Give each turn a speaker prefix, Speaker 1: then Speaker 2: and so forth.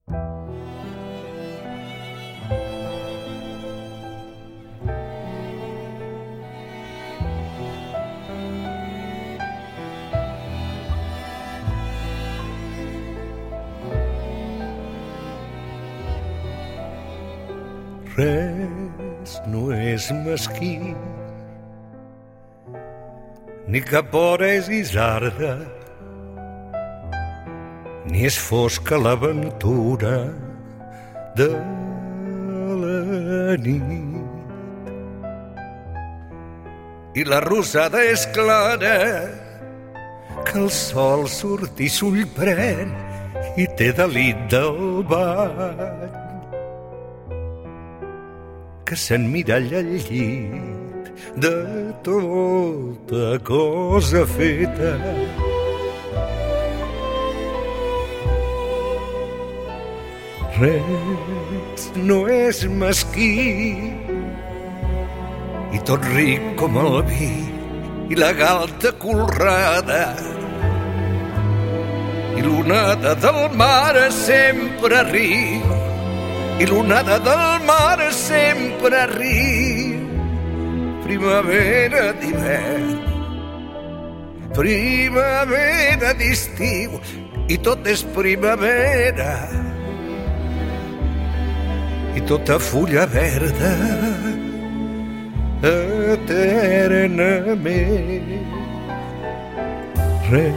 Speaker 1: Res no és mesquí, ni cap hora és guisarda, ni és fosca l'aventura de la nit. I la rosada és clara, que el sol surt i s'ull pren i té delit del bany, que s'emmiralla al llit de tota cosa feta. Res no és mesquí, i tot ric com el vi i la galta colrada, i l'onada del mar sempre riu, i l'onada del mar sempre riu. Primavera d'hivern, primavera d'estiu, i tot és primavera, i tota fulla verda eternament. Res